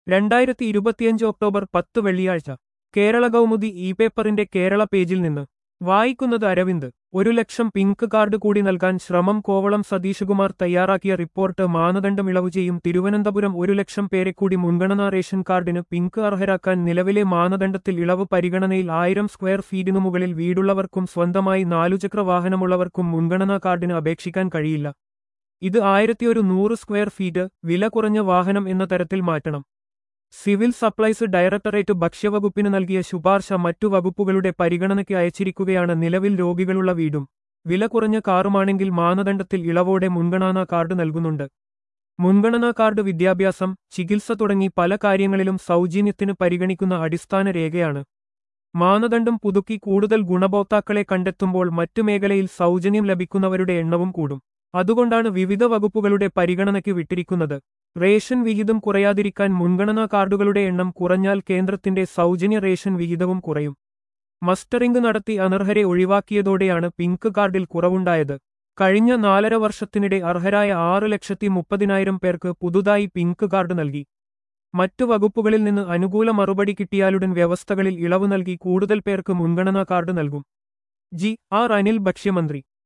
2025 October 10 വെള്ളിയാഴ്ച കേരള കൗമുദി പേപ്പറിന്റെ കേരള പേജിൽ നിന്ന് വായിക്കുന്നത് അരവിന്ദ് 1,00,000 പിങ്ക് കാർഡ് കൂടി നൽകാൻ ശ്രമം കോവളം സതീശകുമാർ തയ്യാറാക്കിയ റിപ്പോർട്ട് മാനദണ്ഡം ഇളവ് ചെയ്യും തിരുവനന്തപുരം 1,00,000 പേരെ കൂടി മുൻഗണനാ റേഷൻ കാർഡിന് പിങ്ക് അർഹരാക്കാൻ നിലവിലെ മാനദണ്ഡത്തിൽ ഇളവ് പരിഗണനയിൽ 1000 സ്ക്വയർ ഫീറ്റിനു മുകളിൽ വീടുള്ളവർക്കും സ്വന്തമായി 4ചക്ര വാഹനമുള്ളവർക്കും മുൻഗണനാ കാർഡിന് അപേക്ഷിക്കാൻ കഴിയില്ല. ഇത് 1100 സ്ക്വയർ ഫീറ്റ് വില കുറഞ്ഞ വാഹനം എന്ന തരത്തിൽ മാറ്റണം. സിവിൽ സപ്ലൈസ് ഡയറക്ടറേറ്റ് ഭക്ഷ്യവകുപ്പിന് നൽകിയ ശുപാർശ മറ്റു വകുപ്പുകളുടെ പരിഗണനയ്ക്ക് അയച്ചിരിക്കുകയാണ്. നിലവിൽ രോഗികളുള്ള വീടും വില കുറഞ്ഞ കാറുമാണെങ്കിൽ മാനദണ്ഡത്തിൽ ഇളവോടെ മുൻഗണനാ കാർഡ് നൽകുന്നുണ്ട്. മുൻഗണനാ കാർഡ് വിദ്യാഭ്യാസം, ചികിത്സ തുടങ്ങി പല കാര്യങ്ങളിലും സൗജന്യത്തിന് പരിഗണിക്കുന്ന അടിസ്ഥാന രേഖയാണ്. മാനദണ്ഡം പുതുക്കി കൂടുതൽ ഗുണഭോക്താക്കളെ കണ്ടെത്തുമ്പോൾ മറ്റു മേഖലയിൽ സൗജന്യം ലഭിക്കുന്നവരുടെ എണ്ണവും കൂടും. അതുകൊണ്ടാണ് വിവിധ വകുപ്പുകളുടെ പരിഗണനയ്ക്ക് വിട്ടിരിക്കുന്നത്. റേഷൻ വിഹിതം കുറയാതിരിക്കാൻ മുൻഗണനാ കാർഡുകളുടെ എണ്ണം കുറഞ്ഞാൽ കേന്ദ്രത്തിന്റെ സൗജന്യ റേഷൻ വിഹിതവും കുറയും. മസ്റ്ററിംഗ് നടത്തി അനർഹരെ ഒഴിവാക്കിയതോടെയാണ് പിങ്ക് കാർഡിൽ കുറവുണ്ടായത്. കഴിഞ്ഞ 4.5 വർഷത്തിനിടെ അർഹരായ 6,30,000 പേർക്ക് പുതുതായി പിങ്ക് കാർഡ് നൽകി. മറ്റു വകുപ്പുകളിൽ നിന്ന് അനുകൂല മറുപടി കിട്ടിയാലുടൻ വ്യവസ്ഥകളിൽ ഇളവ് നൽകി കൂടുതൽ പേർക്ക് മുൻഗണനാ കാർഡ് നൽകും. അനിൽ ഭക്ഷ്യമന്ത്രി